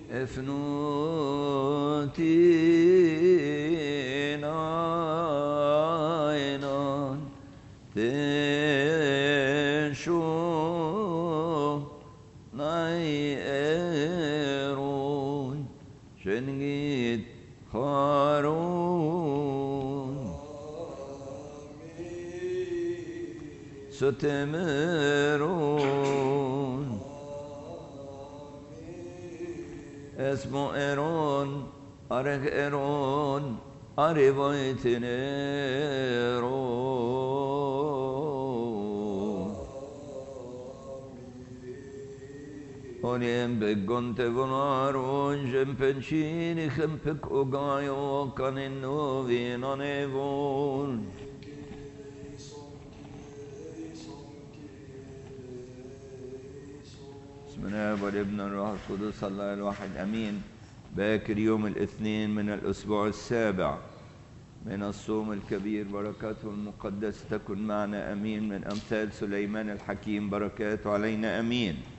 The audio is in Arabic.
افنوتين عينان تنشو نايرون شنجيت خارون ستمرون اسمو إيرون أرك إيرون أريبويتين إيرون أوليم بقنت بنارون جنبنشيني خمبك أغايو كانينو فينا نيفون بسم الله والابن الروح القدس الله الواحد امين. باكر يوم الاثنين من الاسبوع السابع من الصوم الكبير، بركاته المقدسه تكن معنا امين. من امثال سليمان الحكيم بركاته علينا امين.